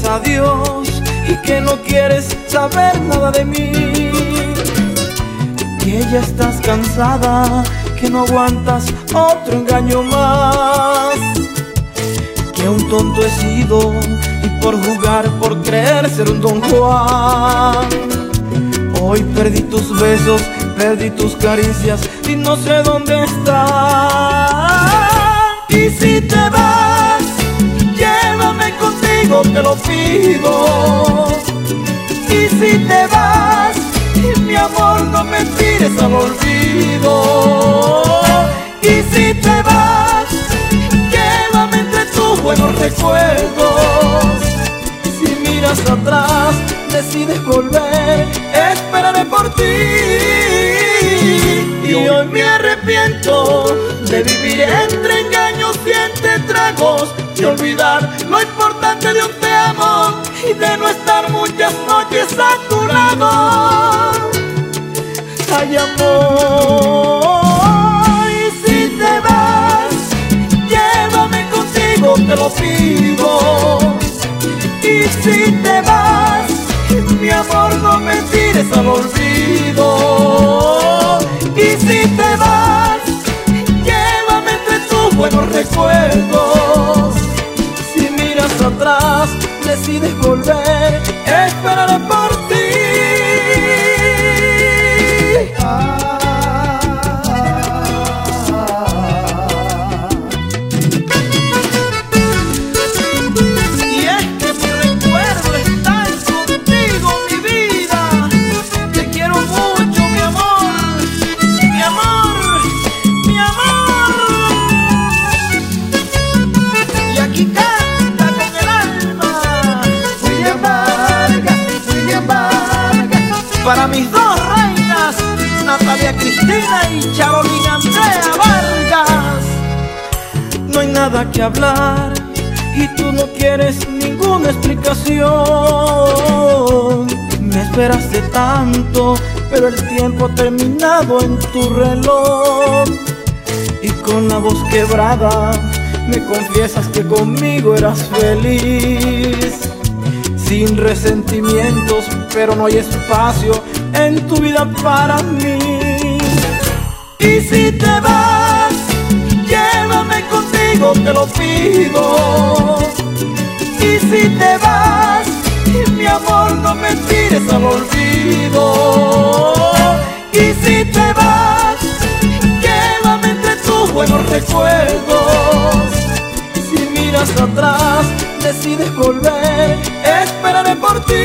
adiós y que no quieres saber nada de mí, que ya estás cansada, que no aguantas otro engaño más, que un tonto he sido y por jugar, por creer ser un Don Juan, hoy perdí tus besos, perdí tus caricias y no sé dónde estás. Y si te vas, llévame contigo, te lo pido. Y si te vas, mi amor, no me tires al olvido. Y si te vas, llévame entre tus buenos recuerdos. Si miras atrás, decides volver, esperaré por ti. Y hoy me arrepiento de vivir entre engaños y entre tragos, de olvidar lo importante de un te amo y de no estar muchas noches a tu lado. Ay, amor, y si te vas, llévame contigo, te lo pido. Y si te vas, mi amor, no me tires al olvido. Y si te vas, llévame entre tus buenos recuerdos. Si miras atrás, decides volver, esperaré por ti. Para mis dos reinas, Natalia Cristina y Carolina Andrea Vargas. No hay nada que hablar y tú no quieres ninguna explicación. Me esperaste tanto, pero el tiempo ha terminado en tu reloj. Y con la voz quebrada me confiesas que conmigo eras feliz. Sin resentimientos, pero no hay espacio en tu vida para mí. Y si te vas, llévame contigo, te lo pido. Y si te vas, mi amor, no me tires al olvido. Y si te vas, llévame entre tus buenos recuerdos. Si miras atrás, decides volver, esperaré por ti.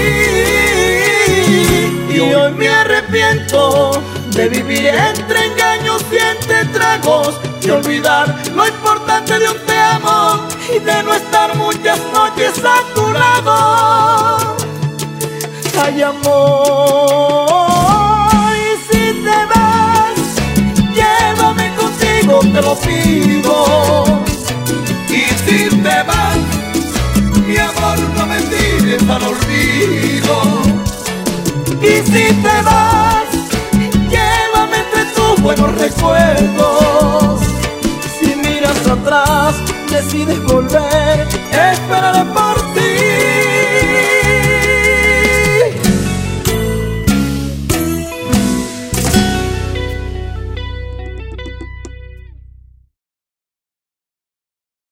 Y hoy me arrepiento de vivir entre engaños y entre tragos, de olvidar lo importante de un te amo y de no estar muchas noches a tu lado. Ay, amor, y si te vas, llévame contigo, te lo pido. Y si te vas, mi amor, no me tires al olvido. Y si te vas, llévame entre tus buenos recuerdos. Si miras atrás, decides volver, esperaré por ti.